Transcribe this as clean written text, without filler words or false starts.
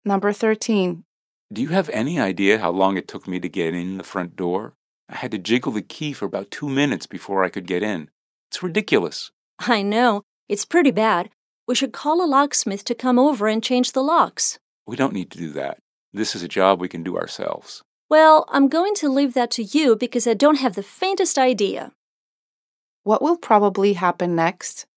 Number 13. Do you have any idea how long it took me to get in the front door? I had to jiggle the key for about 2 minutes before I could get in. It's ridiculous. I know. It's pretty bad. We should call a locksmith to come over and change the locks. We don't need to do that. This is a job we can do ourselves. Well, I'm going to leave that to you because I don't have the faintest idea. What will probably happen next?